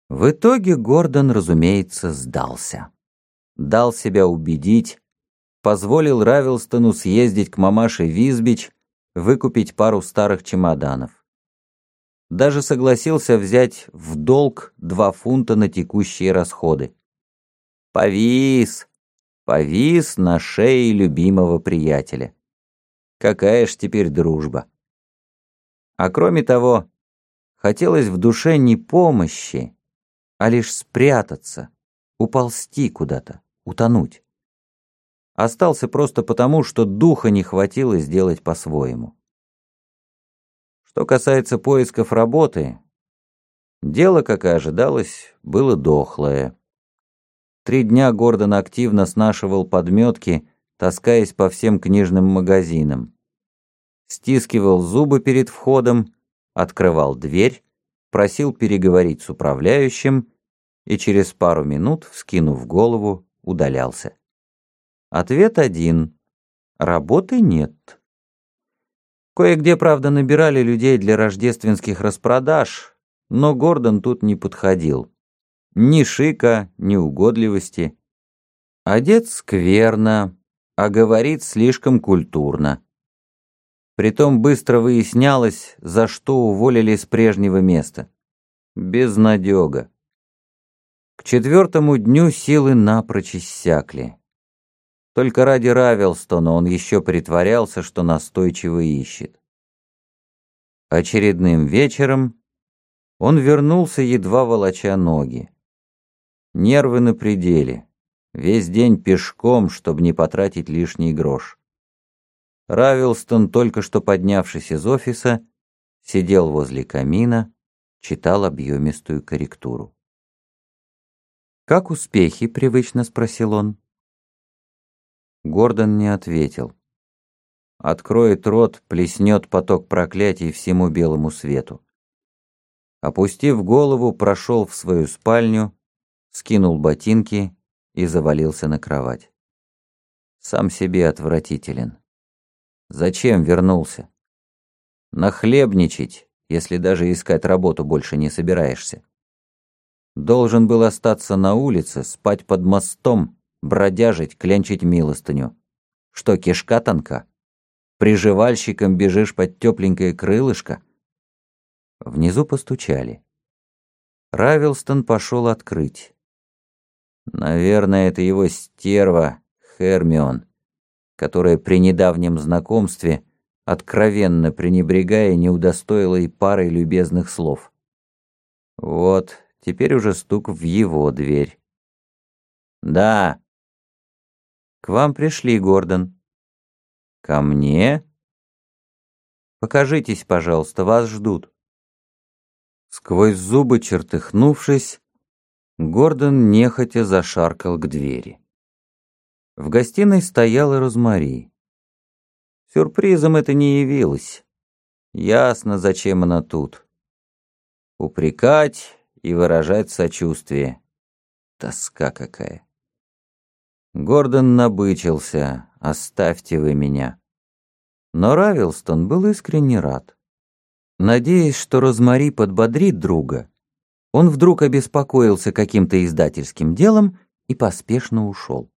В итоге Гордон, разумеется, сдался. Дал себя убедить, позволил Равилстону съездить к мамаше Визбич, выкупить пару старых чемоданов. Даже согласился взять в долг 2 фунта на текущие расходы. Повис на шее любимого приятеля. Какая ж теперь дружба. А кроме того, хотелось в душе не помощи, а лишь спрятаться, уползти куда-то, утонуть. Остался просто потому, что духа не хватило сделать по-своему. Что касается поисков работы, дело, как и ожидалось, было дохлое. 3 дня Гордон активно снашивал подметки, таскаясь по всем книжным магазинам. Стискивал зубы перед входом, открывал дверь, просил переговорить с управляющим и через пару минут, вскинув голову, удалялся. Ответ один — работы нет. Кое-где, правда, набирали людей для рождественских распродаж, но Гордон тут не подходил. Ни шика, ни угодливости. Одет скверно, а говорит слишком культурно. Притом быстро выяснялось, за что уволили с прежнего места. Безнадега. К 4-му дню силы напрочь иссякли. Только ради Равилстона он еще притворялся, что настойчиво ищет. Очередным вечером он вернулся, едва волоча ноги. Нервы на пределе. Весь день пешком, чтобы не потратить лишний грош. Равилстон, только что поднявшись из офиса, сидел возле камина, читал объемистую корректуру. «Как успехи?» — привычно спросил он. Гордон не ответил. Откроет рот, плеснет поток проклятий всему белому свету. Опустив голову, прошел в свою спальню, скинул ботинки и завалился на кровать. Сам себе отвратителен. Зачем вернулся? Нахлебничать, если даже искать работу больше не собираешься. Должен был остаться на улице, спать под мостом, бродяжить, клянчить милостыню. Что, кишка тонка? Приживальщиком бежишь под тепленькое крылышко? Внизу постучали. Равилстон пошел открыть. Наверное, это его стерва Хермион, которая при недавнем знакомстве, откровенно пренебрегая, не удостоила и парой любезных слов. Вот, теперь уже стук в его дверь. «Да». «К вам пришли, Гордон». «Ко мне?» «Покажитесь, пожалуйста, вас ждут». Сквозь зубы чертыхнувшись, Гордон нехотя зашаркал к двери. В гостиной стояла Розмари. Сюрпризом это не явилось. Ясно, зачем она тут. Упрекать и выражать сочувствие. Тоска какая. Гордон набычился: «Оставьте вы меня». Но Равилстон был искренне рад. Надеясь, что Розмари подбодрит друга, он вдруг обеспокоился каким-то издательским делом и поспешно ушел.